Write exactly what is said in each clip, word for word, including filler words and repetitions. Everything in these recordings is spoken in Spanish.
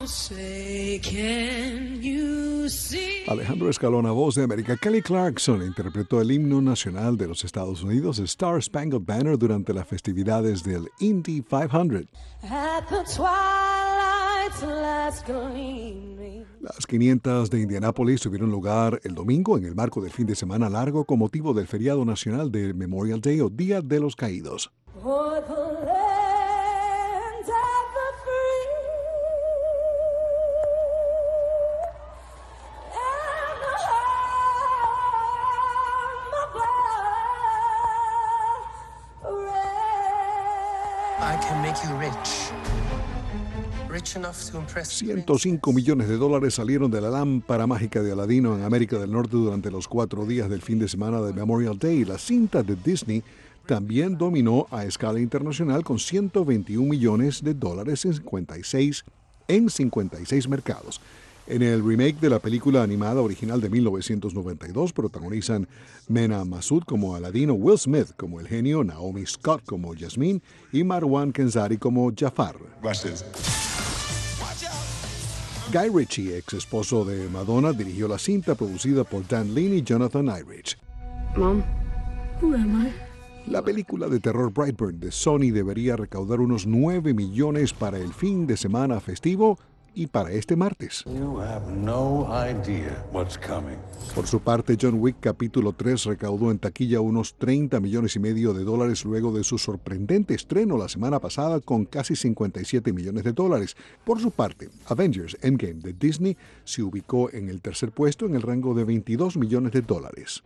Alejandro Escalona, Voz de América. Kelly Clarkson interpretó el himno nacional de los Estados Unidos, Star Spangled Banner, durante las festividades del Indy quinientos. Las quinientas de Indianápolis tuvieron lugar el domingo en el marco del fin de semana largo con motivo del feriado nacional de Memorial Day o Día de los Caídos. ciento cinco millones de dólares salieron de la lámpara mágica de Aladino en América del Norte durante los cuatro días del fin de semana de Memorial Day. La cinta de Disney también dominó a escala internacional con ciento veintiún millones de dólares en cincuenta y seis, en cincuenta y seis mercados. En el remake de la película animada original de mil novecientos noventa y dos protagonizan Mena Massoud como Aladino, Will Smith como el genio, Naomi Scott como Jasmine y Marwan Kenzari como Jafar. Guy Ritchie, ex esposo de Madonna, dirigió la cinta producida por Dan Lean y Jonathan Irich. Mom, who am I? La película de terror Brightburn de Sony debería recaudar unos nueve millones para el fin de semana festivo y para este martes. You have no idea what's coming. Por su parte, John Wick capítulo tres recaudó en taquilla unos treinta millones y medio de dólares luego de su sorprendente estreno la semana pasada con casi cincuenta y siete millones de dólares. Por su parte, Avengers Endgame de Disney se ubicó en el tercer puesto en el rango de veintidós millones de dólares.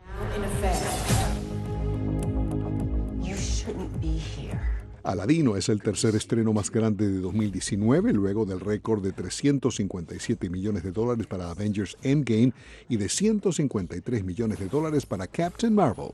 Aladino es el tercer estreno más grande de dos mil diecinueve, luego del récord de trescientos cincuenta y siete millones de dólares para Avengers Endgame y de ciento cincuenta y tres millones de dólares para Captain Marvel.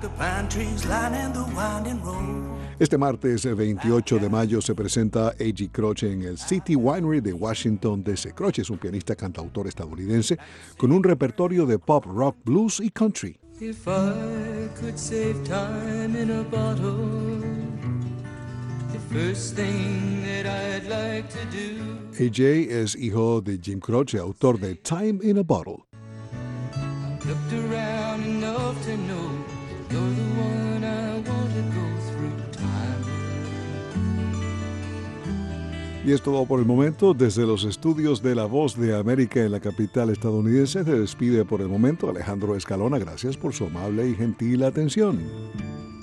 Este martes veintiocho de mayo se presenta A G Croce en el City Winery de Washington, D C Croce es un pianista cantautor estadounidense con un repertorio de pop, rock, blues y country. If I could save time in a bottle, first thing that I'd like to do. A J es hijo de Jim Croce, autor de Time in a Bottle. Looked around enough to know you're the one I want to go through time. Y es todo por el momento. Desde los estudios de La Voz de América en la capital estadounidense se despide por el momento Alejandro Escalona. Gracias por su amable y gentil atención.